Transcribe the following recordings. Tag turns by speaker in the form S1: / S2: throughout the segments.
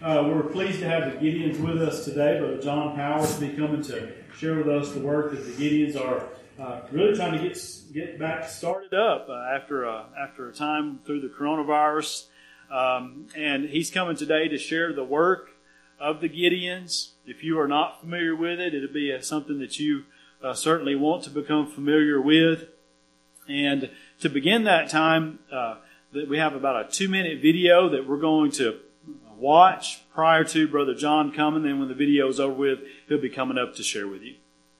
S1: We're pleased to have the Gideons with us today. Brother John Powers will be coming to share with us the work that the Gideons are really trying to get back started up after a time through the coronavirus. And he's coming today to share the work of the Gideons. If you are not familiar with it, it'll be something that you certainly want to become familiar with. And to begin that time, we have about a 2-minute video that we're going to watch prior to Brother John coming. Then when the video is over with, he'll be coming up to share with you.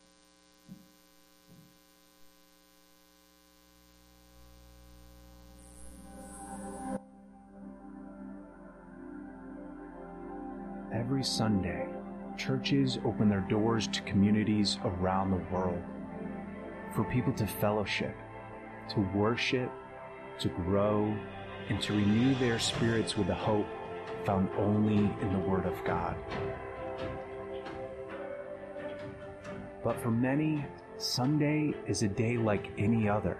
S2: Every Sunday, churches open their doors to communities around the world for people to fellowship, to worship, to grow, and to renew their spirits with a hope found only in the Word of God. But for many, Sunday is a day like any other.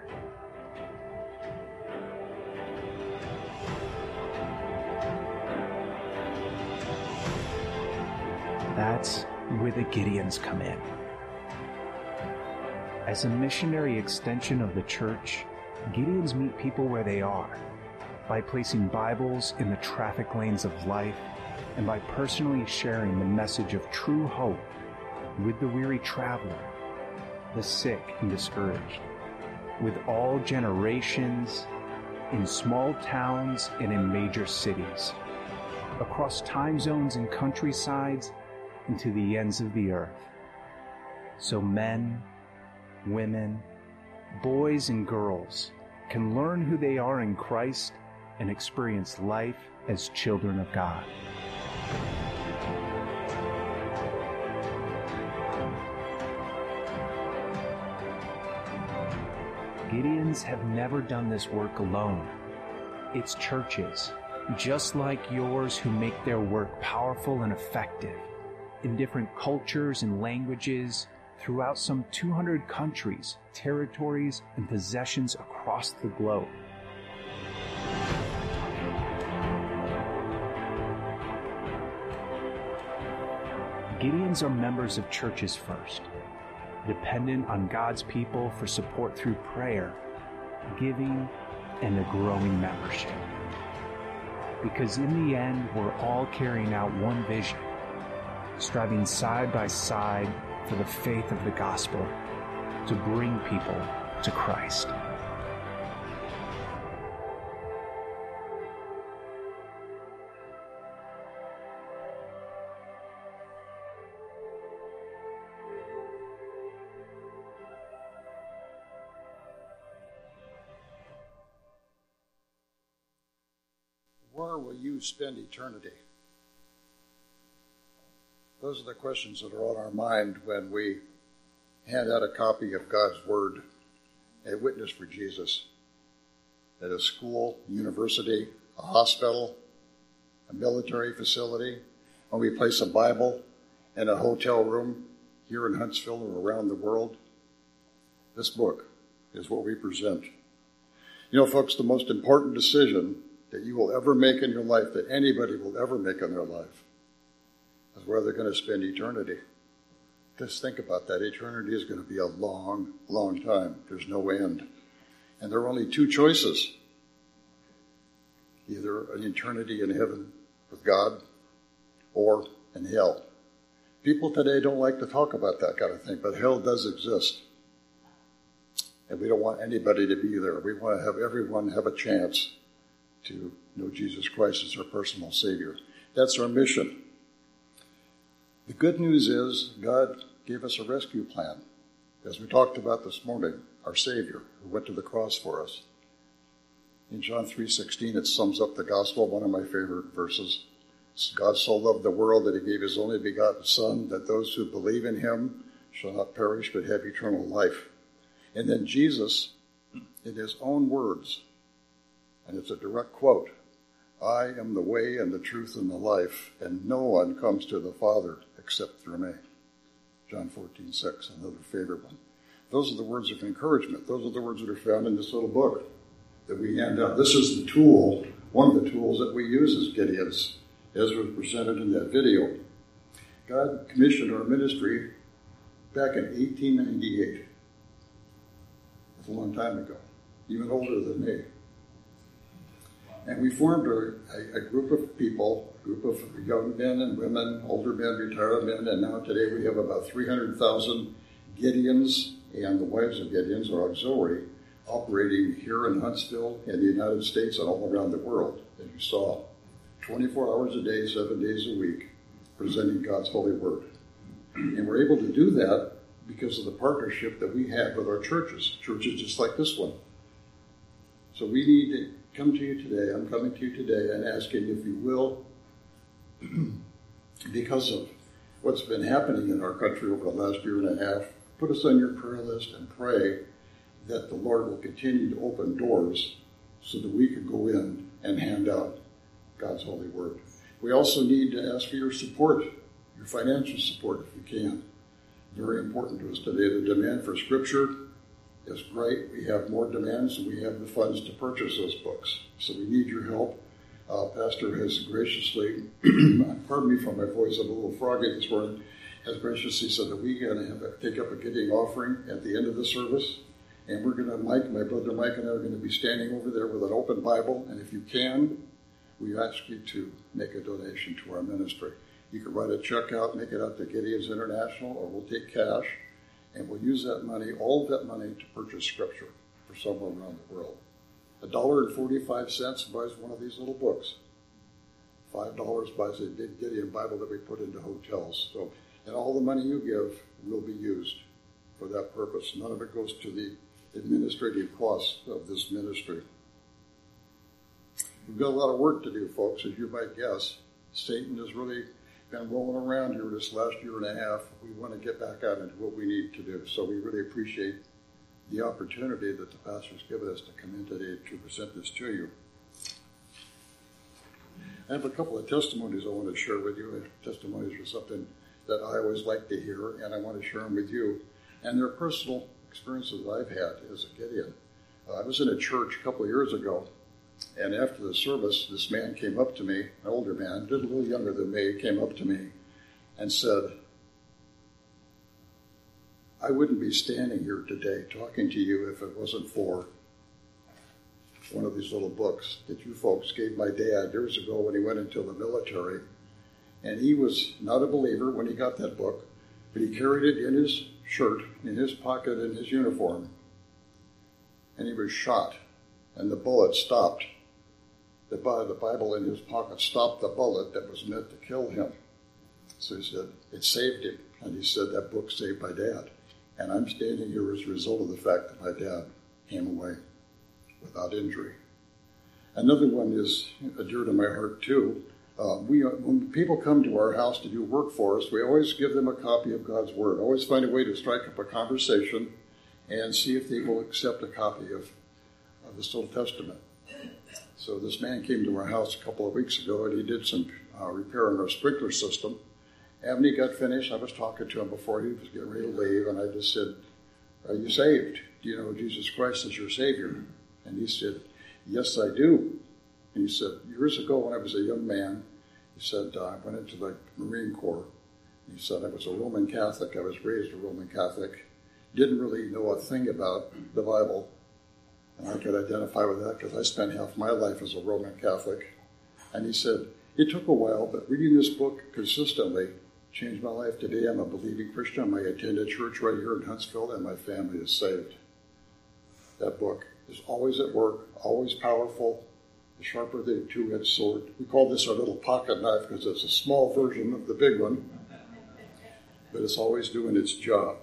S2: That's where the Gideons come in. As a missionary extension of the church, Gideons meet people where they are, by placing Bibles in the traffic lanes of life and by personally sharing the message of true hope with the weary traveler, the sick and discouraged, with all generations, in small towns and in major cities, across time zones and countrysides, and to the ends of the earth. So men, women, boys and girls can learn who they are in Christ and experience life as children of God. Gideons have never done this work alone. It's churches, just like yours, who make their work powerful and effective in different cultures and languages throughout some 200 countries, territories, and possessions across the globe. Gideons are members of churches first, dependent on God's people for support through prayer, giving, and a growing membership. Because in the end, we're all carrying out one vision, striving side by side for the faith of the gospel to bring people to Christ.
S3: Where will you spend eternity? Those are the questions that are on our mind when we hand out a copy of God's Word, a witness for Jesus, at a school, university, a hospital, a military facility, when we place a Bible in a hotel room here in Huntsville or around the world. This book is what we present. You know, folks, the most important decision that you will ever make in your life, that anybody will ever make in their life, is where they're going to spend eternity. Just think about that. Eternity is going to be a long, long time. There's no end. And there are only two choices. Either an eternity in heaven with God or in hell. People today don't like to talk about that kind of thing, but hell does exist. And we don't want anybody to be there. We want to have everyone have a chance to know Jesus Christ as our personal Savior. That's our mission. The good news is God gave us a rescue plan. As we talked about this morning, our Savior, who went to the cross for us. In John 3:16, it sums up the gospel, one of my favorite verses. God so loved the world that he gave his only begotten Son, that those who believe in him shall not perish but have eternal life. And then Jesus, in his own words, and it's a direct quote, I am the way and the truth and the life, and no one comes to the Father except through me. John 14:6, another favorite one. Those are the words of encouragement. Those are the words that are found in this little book that we hand out. This is the tool, one of the tools that we use as Gideons as was presented in that video. God commissioned our ministry back in 1898. That's a long time ago, even older than me. And we formed a group of people, a group of young men and women, older men, retired men, and now today we have about 300,000 Gideons and the wives of Gideons, or auxiliary, operating here in Huntsville, in the United States, and all around the world, as you saw. 24 hours a day, 7 days a week, presenting God's holy word. And we're able to do that because of the partnership that we have with our churches just like this one. So we need to come to you today, I'm coming to you today and asking if you will, because of what's been happening in our country over the last year and a half, put us on your prayer list and pray that the Lord will continue to open doors so that we can go in and hand out God's holy word. We also need to ask for your support, your financial support if you can. Very important to us today. The demand for Scripture is great. We have more demands and we have the funds to purchase those books. So we need your help. Pastor has graciously, pardon me for my voice, I'm a little froggy this morning, has graciously said that we're going to take up a Gideon offering at the end of the service. And we're going to, my brother Mike and I are going to be standing over there with an open Bible. And if you can, we ask you to make a donation to our ministry. You can write a check out, make it out to Gideons International, or we'll take cash, and we'll use that money, all of that money, to purchase Scripture for someone around the world. $1.45 buys one of these little books. $5 buys a big Gideon Bible that we put into hotels. So, and all the money you give will be used for that purpose. None of it goes to the administrative costs of this ministry. We've got a lot of work to do, folks, as you might guess. Satan has really been rolling around here this last year and a half. We want to get back out into what we need to do. So we really appreciate the opportunity that the pastor's given us to come in today to present this to you. I have a couple of testimonies I want to share with you. Testimonies are something that I always like to hear, and I want to share them with you. And they're personal experiences I've had as a Gideon. I was in a church a couple of years ago, and after the service, this man came up to me, an older man, just a little younger than me, came up to me and said, I wouldn't be standing here today talking to you if it wasn't for one of these little books that you folks gave my dad years ago when he went into the military. And he was not a believer when he got that book, but he carried it in his shirt, in his pocket, in his uniform. And he was shot, and the bullet stopped. The Bible in his pocket stopped the bullet that was meant to kill him. So he said, it saved him. And he said, that book saved my dad. And I'm standing here as a result of the fact that my dad came away without injury. Another one is dear to my heart, too. When people come to our house to do work for us, we always give them a copy of God's Word. Always find a way to strike up a conversation and see if they will accept a copy of this Old Testament. So this man came to our house a couple of weeks ago, and he did some repair on our sprinkler system. And when he got finished, I was talking to him before he was getting ready to leave, and I just said, are you saved? Do you know Jesus Christ as your Savior? And he said, yes, I do. And he said, years ago when I was a young man, he said, I went into the Marine Corps. He said, I was a Roman Catholic. I was raised a Roman Catholic. Didn't really know a thing about the Bible. And I could identify with that because I spent half my life as a Roman Catholic. And he said, it took a while, but reading this book consistently changed my life. Today I'm a believing Christian. I attend a church right here in Huntsville, and my family is saved. That book is always at work, always powerful, sharper than a two-edged sword. We call this our little pocket knife because it's a small version of the big one, but it's always doing its job.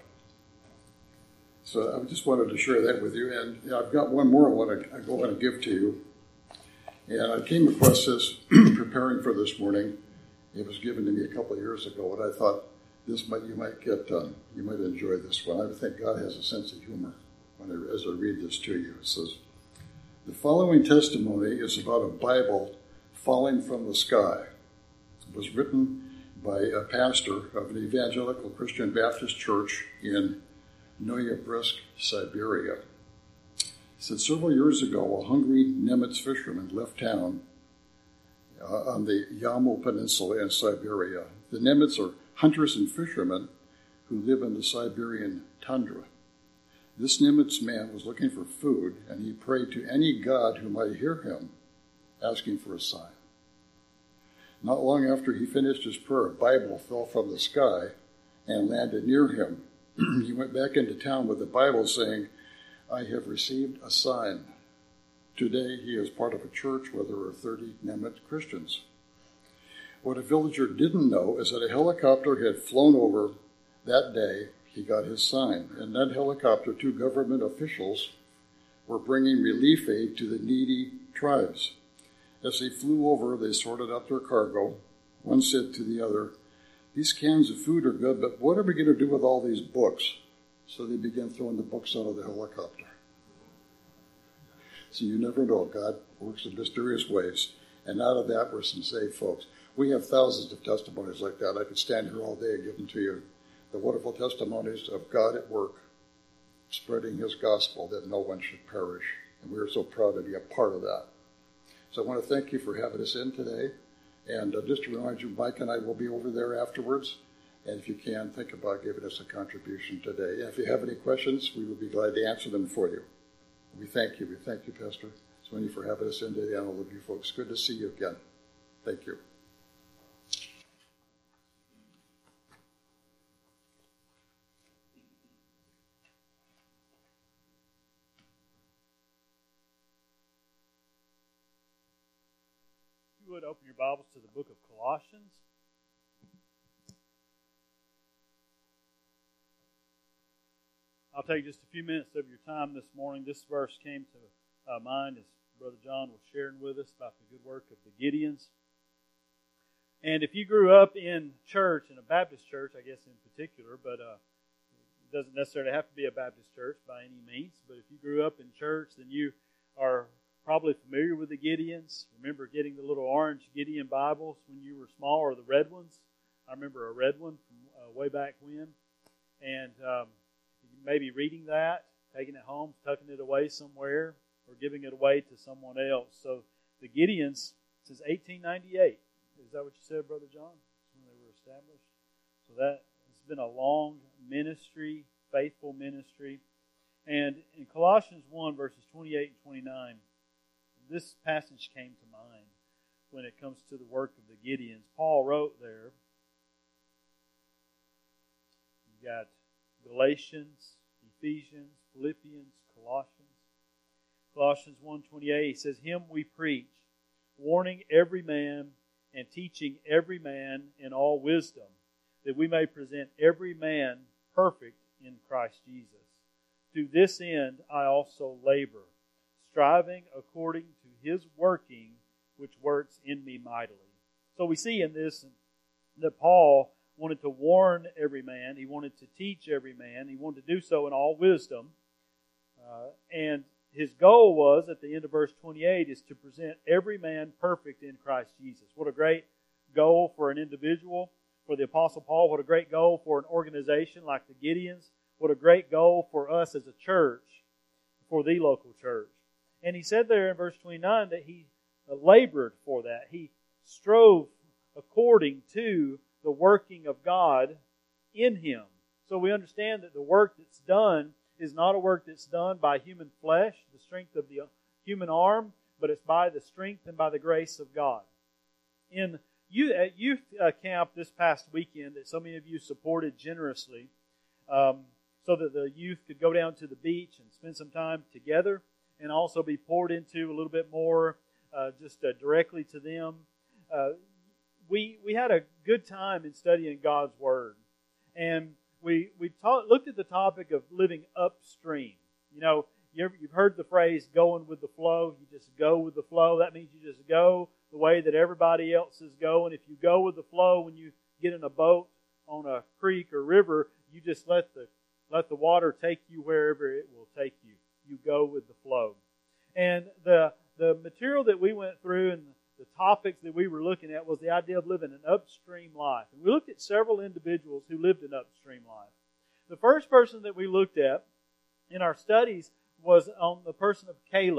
S3: So I just wanted to share that with you, and I've got one more I want to give to you. And I came across this preparing for this morning. It was given to me a couple of years ago, and I thought you might enjoy this one. I think God has a sense of humor as I read this to you. It says, the following testimony is about a Bible falling from the sky. It was written by a pastor of an evangelical Christian Baptist church in Noyabrsk, Siberia. He said, several years ago, a hungry Nemitz fisherman left town on the Yamal Peninsula in Siberia. The Nimitz are hunters and fishermen who live in the Siberian tundra. This Nimitz man was looking for food, and he prayed to any god who might hear him, asking for a sign. Not long after he finished his prayer, a Bible fell from the sky and landed near him. He went back into town with the Bible saying, "I have received a sign." Today he is part of a church where there are 30 Nimitz Christians. What a villager didn't know is that a helicopter had flown over that day. He got his sign. In that helicopter, 2 government officials were bringing relief aid to the needy tribes. As they flew over, they sorted out their cargo. One said to the other, "These cans of food are good, but what are we going to do with all these books?" So they began throwing the books out of the helicopter. So you never know. God works in mysterious ways. And out of that were some saved folks. We have thousands of testimonies like that. I could stand here all day and give them to you. The wonderful testimonies of God at work, spreading his gospel that no one should perish. And we are so proud to be a part of that. So I want to thank you for having us in today. And just to remind you, Mike and I will be over there afterwards. And if you can, think about giving us a contribution today. And if you have any questions, we would be glad to answer them for you. We thank you. We thank you, Pastor Sweeney, for having us in today, and all of you folks. Good to see you again. Thank you.
S1: If you would open your Bibles to the book of Colossians. I'll take just a few minutes of your time this morning. This verse came to mind as Brother John was sharing with us about the good work of the Gideons. And if you grew up in church, in a Baptist church, I guess in particular, but it doesn't necessarily have to be a Baptist church by any means, but if you grew up in church, then you are probably familiar with the Gideons. Remember getting the little orange Gideon Bibles when you were small, or the red ones? I remember a red one from way back when. And maybe reading that, taking it home, tucking it away somewhere, or giving it away to someone else. So the Gideons, since 1898, is that what you said, Brother John? When they were established? So that has been a long ministry, faithful ministry. And in Colossians 1, verses 28 and 29, this passage came to mind when it comes to the work of the Gideons. Paul wrote there, you got Galatians, Ephesians, Philippians, Colossians. Colossians 1:28, he says, "Him we preach, warning every man and teaching every man in all wisdom, that we may present every man perfect in Christ Jesus. To this end I also labor, striving according to his working, which works in me mightily." So we see in this that Paul wanted to warn every man. He wanted to teach every man. He wanted to do so in all wisdom. And his goal was, at the end of verse 28, is to present every man perfect in Christ Jesus. What a great goal for an individual, for the Apostle Paul. What a great goal for an organization like the Gideons. What a great goal for us as a church, for the local church. And he said there in verse 29 that he labored for that. He strove according to the working of God in him. So we understand that the work that's done is not a work that's done by human flesh, the strength of the human arm, but it's by the strength and by the grace of God. At youth camp this past weekend that so many of you supported generously, so that the youth could go down to the beach and spend some time together, and also be poured into a little bit more directly to them. We had a good time in studying God's Word. And we looked at the topic of living upstream. You know, you've heard the phrase, going with the flow. You just go with the flow. That means you just go the way that everybody else is going. If you go with the flow when you get in a boat on a creek or river, you just let the water take you wherever it will take you. You go with the flow. And the material that we went through and the topics that we were looking at was the idea of living an upstream life. And we looked at several individuals who lived an upstream life. The first person that we looked at in our studies was on the person of Caleb.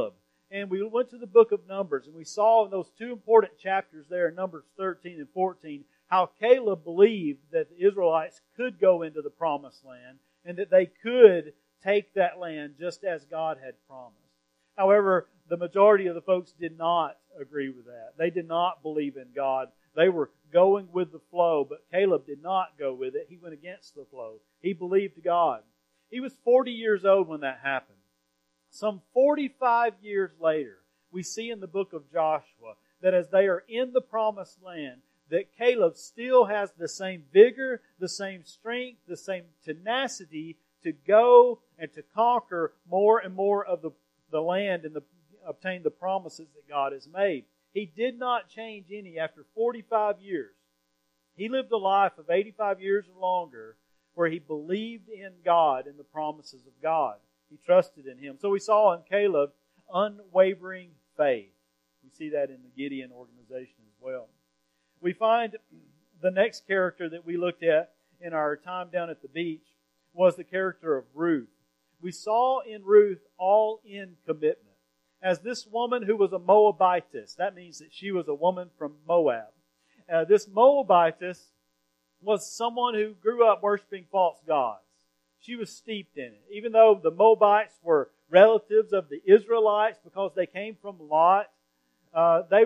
S1: and we went to the book of Numbers, and we saw in those two important chapters there in Numbers 13 and 14 how Caleb believed that the Israelites could go into the promised land and that they could take that land just as God had promised. However, the majority of the folks did not agree with that. They did not believe in God. They were going with the flow, but Caleb did not go with it. He went against the flow. He believed God. He was 40 years old when that happened. Some 45 years later, we see in the book of Joshua that as they are in the promised land, that Caleb still has the same vigor, the same strength, the same tenacity to go and to conquer more and more of the land and obtain the promises that God has made. He did not change any after 45 years. He lived a life of 85 years or longer where he believed in God and the promises of God. He trusted in Him. So we saw in Caleb unwavering faith. We see that in the Gideon organization as well. We find the next character that we looked at in our time down at the beach was the character of Ruth. We saw in Ruth all-in commitment. As this woman who was a Moabitess, that means that she was a woman from Moab. This Moabitess was someone who grew up worshiping false gods. She was steeped in it. Even though the Moabites were relatives of the Israelites because they came from Lot, they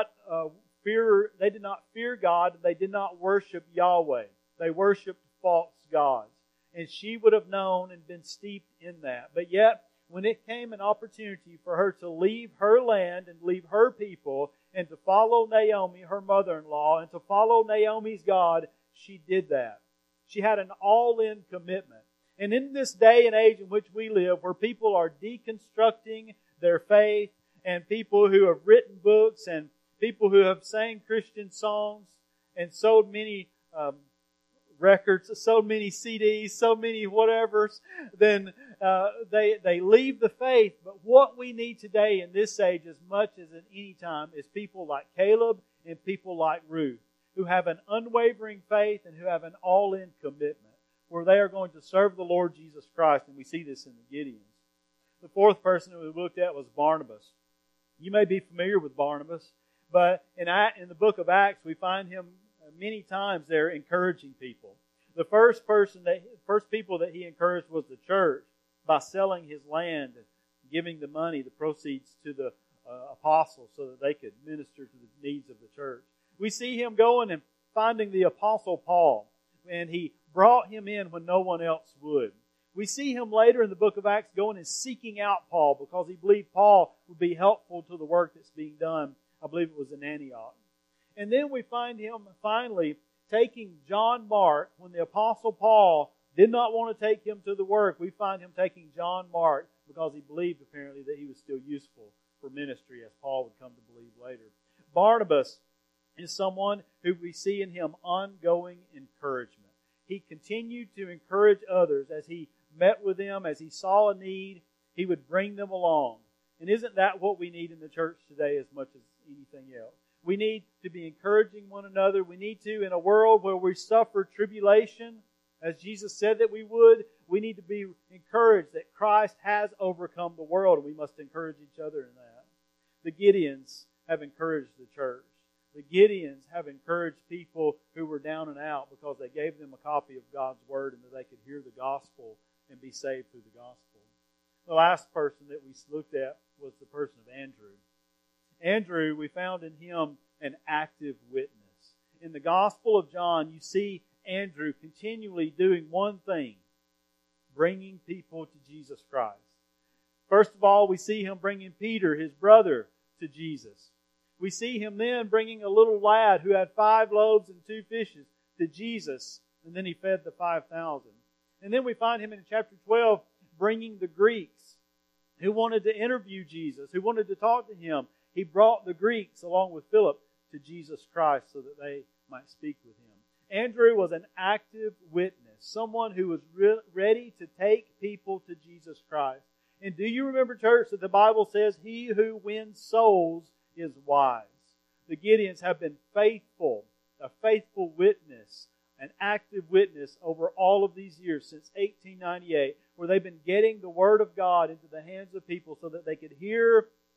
S1: did not fear God. They did not worship Yahweh. They worshiped false gods. And she would have known and been steeped in that. But yet, when it came an opportunity for her to leave her land and leave her people and to follow Naomi, her mother-in-law, and to follow Naomi's God, she did that. She had an all-in commitment. And in this day and age in which we live, where people are deconstructing their faith, and people who have written books, and people who have sang Christian songs, and sold many records, so many CDs, so many whatevers, then they leave the faith. But what we need today in this age, as much as at any time, is people like Caleb and people like Ruth, who have an unwavering faith and who have an all-in commitment, where they are going to serve the Lord Jesus Christ. And we see this in the Gideons. The fourth person that we looked at was Barnabas. You may be familiar with Barnabas, but in the book of Acts, we find him many times there encouraging people. The first people that he encouraged was the church by selling his land and giving the money, the proceeds, to the apostles so that they could minister to the needs of the church. We see him going and finding the apostle Paul, and he brought him in when no one else would. We see him later in the book of Acts going and seeking out Paul because he believed Paul would be helpful to the work that's being done. I believe it was in Antioch. And then we find him finally taking John Mark when the apostle Paul did not want to take him to the work. We find him taking John Mark because he believed apparently that he was still useful for ministry, as Paul would come to believe later. Barnabas is someone who we see in him ongoing encouragement. He continued to encourage others as he met with them, as he saw a need, he would bring them along. And isn't that what we need in the church today as much as anything else? We need to be encouraging one another. We need to, in a world where we suffer tribulation, as Jesus said that we would, we need to be encouraged that Christ has overcome the world, and we must encourage each other in that. The Gideons have encouraged the church. The Gideons have encouraged people who were down and out because they gave them a copy of God's Word and that they could hear the gospel and be saved through the gospel. The last person that we looked at was the person of Andrew. Andrew, we found in him an active witness. In the Gospel of John, you see Andrew continually doing one thing, bringing people to Jesus Christ. First of all, we see him bringing Peter, his brother, to Jesus. We see him then bringing a little lad who had 5 loaves and 2 fishes to Jesus, and then he fed the 5,000. And then we find him in chapter 12 bringing the Greeks who wanted to interview Jesus, who wanted to talk to him. He brought the Greeks along with Philip to Jesus Christ so that they might speak with him. Andrew was an active witness, someone who was ready to take people to Jesus Christ. And do you remember, church, that the Bible says, he who wins souls is wise. The Gideons have been faithful, a faithful witness, an active witness over all of these years since 1898, where they've been getting the Word of God into the hands of people so that they could hear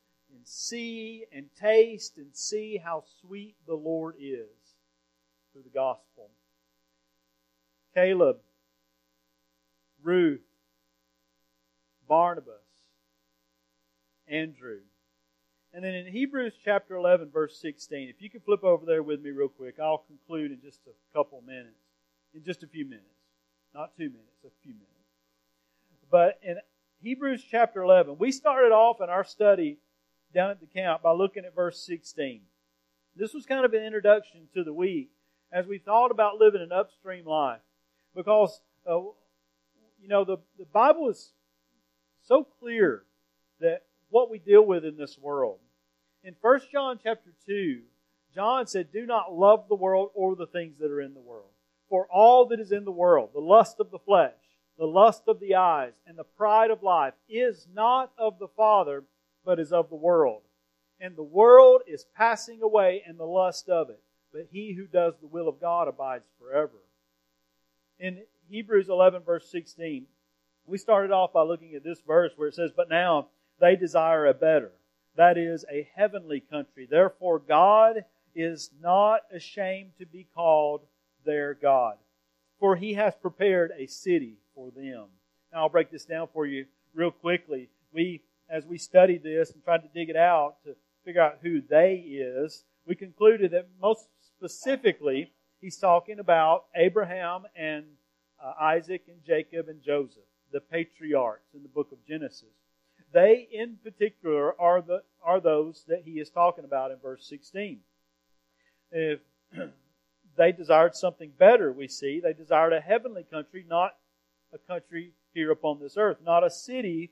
S1: see and taste and see how sweet the Lord is through the gospel. Caleb, Ruth, Barnabas, Andrew. And then in Hebrews chapter 11, verse 16, if you could flip over there with me real quick, I'll conclude in just a couple minutes. In just a few minutes. Not 2 minutes, a few minutes. But in Hebrews chapter 11, we started off in our study down at the camp by looking at verse 16. This was kind of an introduction to the week as we thought about living an upstream life. Because, the Bible is so clear that what we deal with in this world. In 1 John chapter 2, John said, "Do not love the world or the things that are in the world. For all that is in the world, the lust of the flesh, the lust of the eyes, and the pride of life, is not of the Father, but is of the world. And the world is passing away and the lust of it. But he who does the will of God abides forever." In Hebrews 11, verse 16, we started off by looking at this verse where it says, "But now they desire a better, that is, a heavenly country. Therefore God is not ashamed to be called their God, for He has prepared a city for them." Now I'll break this down for you real quickly. As we studied this and tried to dig it out to figure out who they is, we concluded that most specifically he's talking about Abraham and Isaac and Jacob and Joseph, the patriarchs in the book of Genesis. They in particular are those that he is talking about in verse 16. If they desired something better, we see. They desired a heavenly country, not a country here upon this earth. Not a city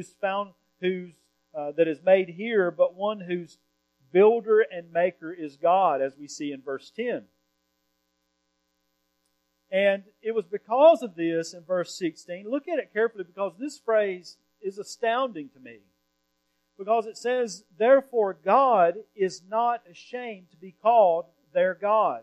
S1: that is made here, but one whose builder and maker is God, as we see in verse 10. And it was because of this in verse 16. Look at it carefully, because this phrase is astounding to me. Because it says, "Therefore God is not ashamed to be called their God,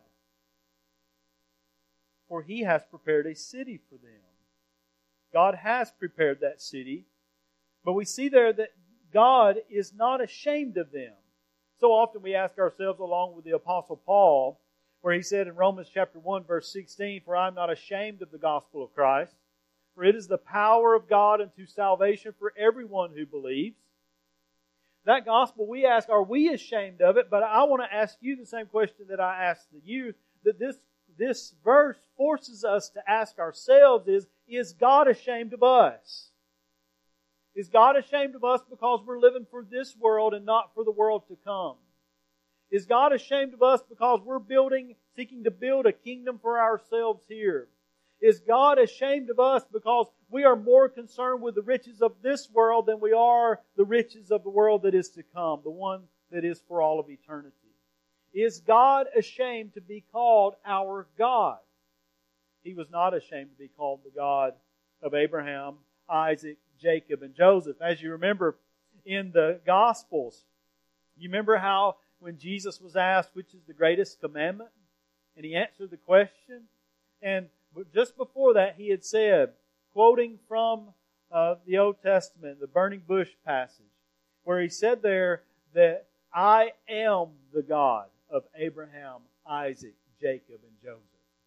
S1: for He has prepared a city for them." God has prepared that city. But we see there that God is not ashamed of them. So often we ask ourselves, along with the Apostle Paul, where he said in Romans chapter 1, verse 16, "For I am not ashamed of the gospel of Christ, for it is the power of God unto salvation for everyone who believes." That gospel, we ask, are we ashamed of it? But I want to ask you the same question that I asked the youth, that this verse forces us to ask ourselves is God ashamed of us? Is God ashamed of us because we're living for this world and not for the world to come? Is God ashamed of us because we're seeking to build a kingdom for ourselves here? Is God ashamed of us because we are more concerned with the riches of this world than we are the riches of the world that is to come, the one that is for all of eternity? Is God ashamed to be called our God? He was not ashamed to be called the God of Abraham, Isaac, Jacob, and Joseph. As you remember in the Gospels, you remember how when Jesus was asked which is the greatest commandment, and He answered the question, and just before that He had said, quoting from the Old Testament, the burning bush passage, where He said there that "I am the God of Abraham, Isaac, Jacob, and Joseph."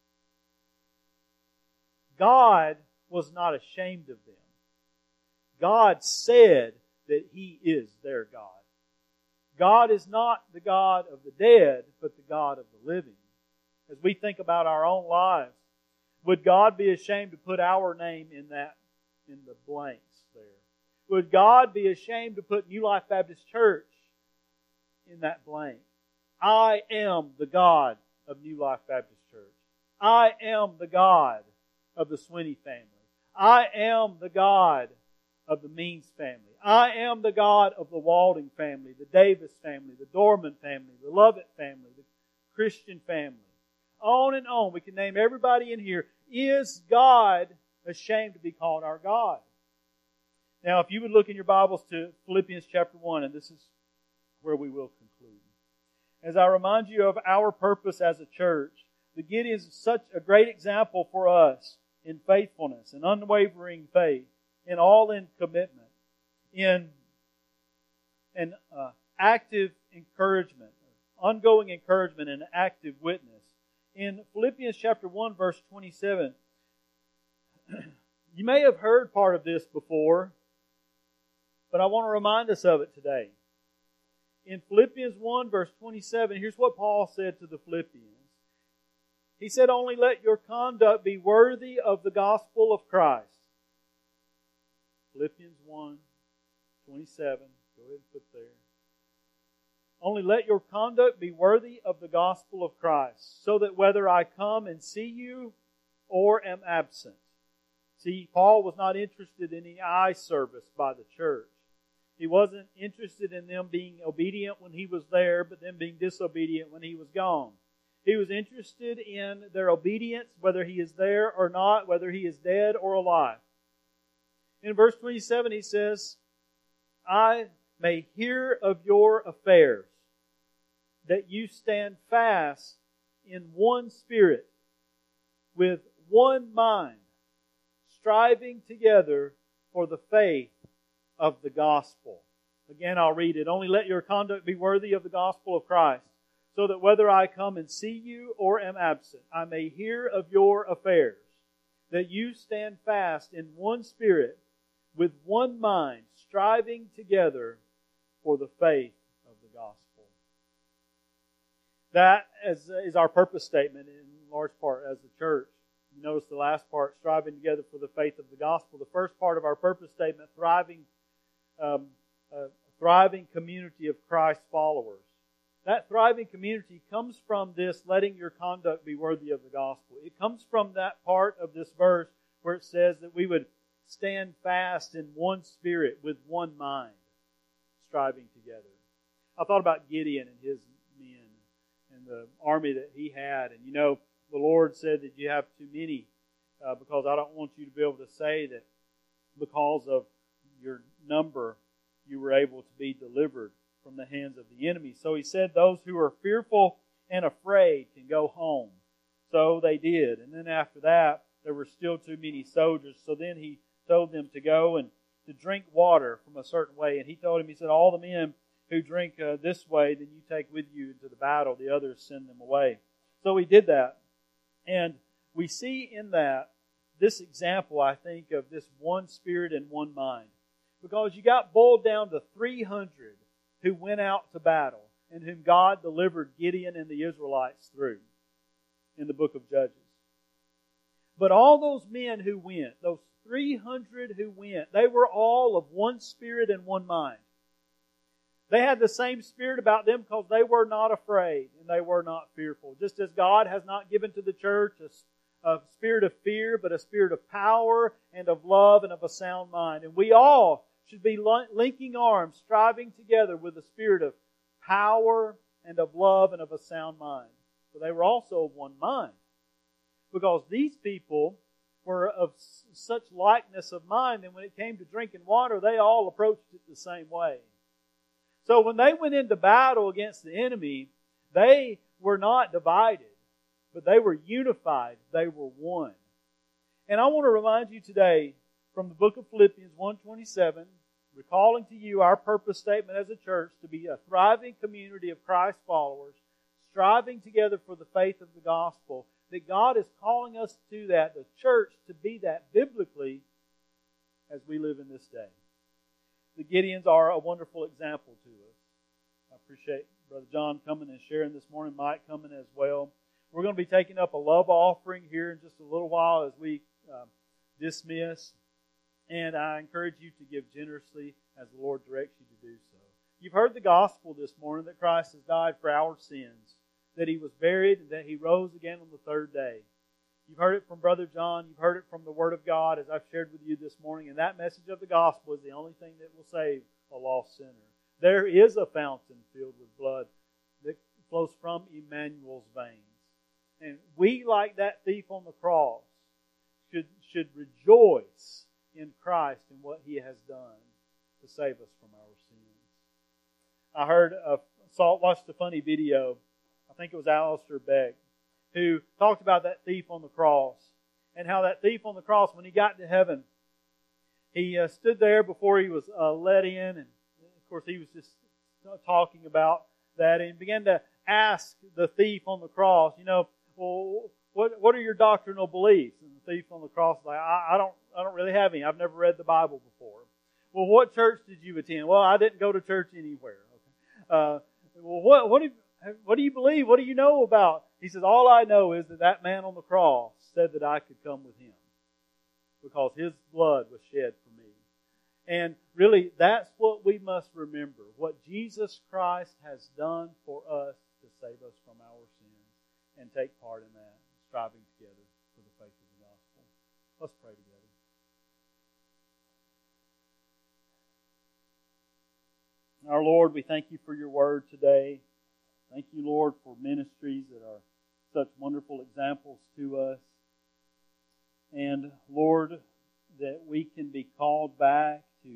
S1: God was not ashamed of them. God said that He is their God. God is not the God of the dead, but the God of the living. As we think about our own lives, would God be ashamed to put our name in the blanks there? Would God be ashamed to put New Life Baptist Church in that blank? I am the God of New Life Baptist Church. I am the God of the Swinney family. I am the God of the Means family. I am the God of the Walding family, the Davis family, the Dorman family, the Lovett family, the Christian family. On and on. We can name everybody in here. Is God ashamed to be called our God? Now, if you would look in your Bibles to Philippians chapter 1, and this is where we will conclude. As I remind you of our purpose as a church, the Gideons is such a great example for us in faithfulness, in unwavering faith, in all-in commitment, in active encouragement, ongoing encouragement and active witness. In Philippians chapter 1, verse 27, you may have heard part of this before, but I want to remind us of it today. In Philippians 1, verse 27, here's what Paul said to the Philippians. He said, "Only let your conduct be worthy of the gospel of Christ." Philippians 1, 27. Go ahead and put there. "Only let your conduct be worthy of the gospel of Christ, so that whether I come and see you or am absent." See, Paul was not interested in any eye service by the church. He wasn't interested in them being obedient when he was there, but them being disobedient when he was gone. He was interested in their obedience, whether he is there or not, whether he is dead or alive. In verse 27, he says, "I may hear of your affairs, that you stand fast in one spirit, with one mind, striving together for the faith of the gospel." Again, I'll read it. "Only let your conduct be worthy of the gospel of Christ, so that whether I come and see you or am absent, I may hear of your affairs, that you stand fast in one spirit, with one mind, striving together for the faith of the gospel." That is our purpose statement in large part as the church. You notice the last part, striving together for the faith of the gospel. The first part of our purpose statement, thriving community of Christ followers. That thriving community comes from this, letting your conduct be worthy of the gospel. It comes from that part of this verse where it says that we would stand fast in one spirit with one mind, striving together. I thought about Gideon and his men and the army that he had. And you know, the Lord said that you have too many because I don't want you to be able to say that because of your number you were able to be delivered from the hands of the enemy. So he said those who are fearful and afraid can go home. So they did. And then after that, there were still too many soldiers. So then he told them to go and to drink water from a certain way. And he told him, he said, "All the men who drink this way, then you take with you into the battle. The others send them away." So he did that. And we see in that this example, I think, of this one spirit and one mind. Because you got boiled down to 300 who went out to battle and whom God delivered Gideon and the Israelites through in the book of Judges. But all those men who went, those 300 who went, they were all of one spirit and one mind. They had the same spirit about them because they were not afraid and they were not fearful. Just as God has not given to the church a spirit of fear, but a spirit of power and of love and of a sound mind. And we all should be linking arms, striving together with a spirit of power and of love and of a sound mind. So they were also of one mind. Because these people were of such likeness of mind that when it came to drinking water, they all approached it the same way. So when they went into battle against the enemy, they were not divided, but they were unified. They were one. And I want to remind you today from the book of Philippians 1:27, recalling to you our purpose statement as a church to be a thriving community of Christ followers, striving together for the faith of the gospel, that God is calling us to that, the church to be that biblically as we live in this day. The Gideons are a wonderful example to us. I appreciate Brother John coming and sharing this morning, Mike coming as well. We're going to be taking up a love offering here in just a little while as we dismiss. And I encourage you to give generously as the Lord directs you to do so. You've heard the gospel this morning that Christ has died for our sins, that He was buried, and that He rose again on the third day. You've heard it from Brother John. You've heard it from the Word of God as I've shared with you this morning. And that message of the gospel is the only thing that will save a lost sinner. There is a fountain filled with blood that flows from Emmanuel's veins. And we, like that thief on the cross, should rejoice in Christ and what He has done to save us from our sins. I watched a funny video. I think it was Alistair Beck, who talked about that thief on the cross and how that thief on the cross, when he got to heaven, he stood there before he was let in, and of course he was just talking about that and began to ask the thief on the cross, well, what are your doctrinal beliefs? And the thief on the cross was like, I don't really have any. I've never read the Bible before. Well, what church did you attend? Well, I didn't go to church anywhere. Okay. Well, what do you believe? What do you know about? He says, all I know is that man on the cross said that I could come with him because his blood was shed for me. And really, that's what we must remember. What Jesus Christ has done for us to save us from our sins and take part in that, striving together for the faith of the gospel. Let's pray together. Our Lord, we thank you for your word today. Thank you, Lord, for ministries that are such wonderful examples to us. And, Lord, that we can be called back to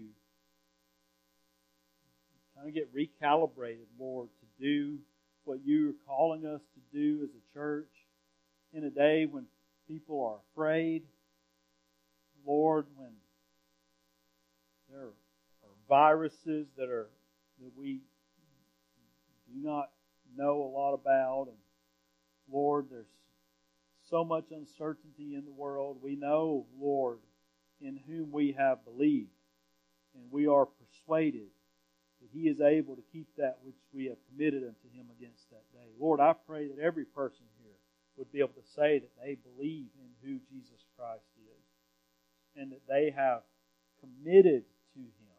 S1: kind of get recalibrated, Lord, to do what you are calling us to do as a church in a day when people are afraid. Lord, when there are viruses that we do not know a lot about, and Lord, there's so much uncertainty in the world. We know, Lord, in whom we have believed, and we are persuaded that He is able to keep that which we have committed unto Him against that day. Lord, I pray that every person here would be able to say that they believe in who Jesus Christ is, and that they have committed to Him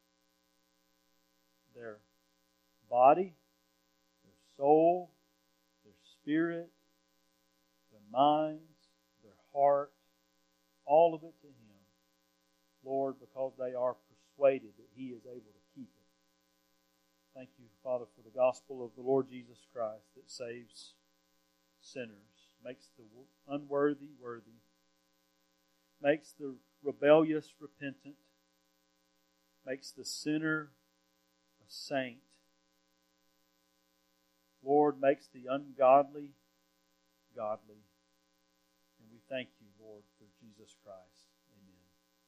S1: their body, their soul, their spirit, their minds, their heart, all of it to Him, Lord, because they are persuaded that He is able to keep it. Thank you, Father, for the gospel of the Lord Jesus Christ that saves sinners, makes the unworthy worthy, makes the rebellious repentant, makes the sinner a saint. Lord, makes the ungodly godly. And we thank you, Lord, for Jesus Christ. Amen.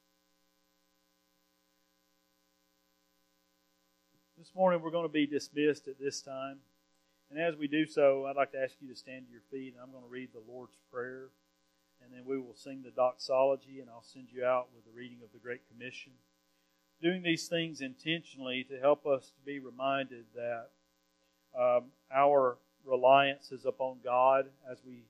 S1: This morning we're going to be dismissed at this time. And as we do so, I'd like to ask you to stand to your feet, and I'm going to read the Lord's Prayer. And then we will sing the doxology, and I'll send you out with the reading of the Great Commission. Doing these things intentionally to help us to be reminded that our reliance is upon God as we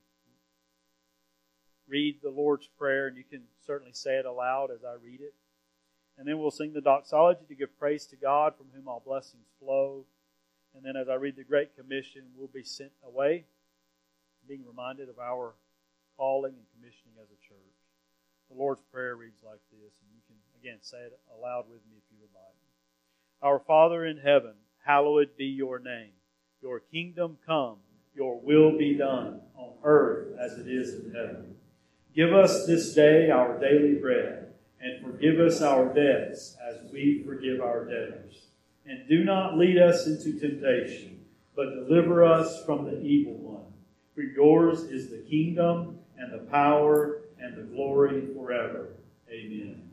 S1: read the Lord's Prayer, and you can certainly say it aloud as I read it. And then we'll sing the doxology to give praise to God, from whom all blessings flow. And then as I read the Great Commission, we'll be sent away, being reminded of our calling and commissioning as a church. The Lord's Prayer reads like this, and you can, again, say it aloud with me if you would like. Our Father in heaven, hallowed be your name. Your kingdom come, your will be done, on earth as it is in heaven. Give us this day our daily bread, and forgive us our debts as we forgive our debtors. And do not lead us into temptation, but deliver us from the evil one. For yours is the kingdom, and the power, and the glory forever. Amen.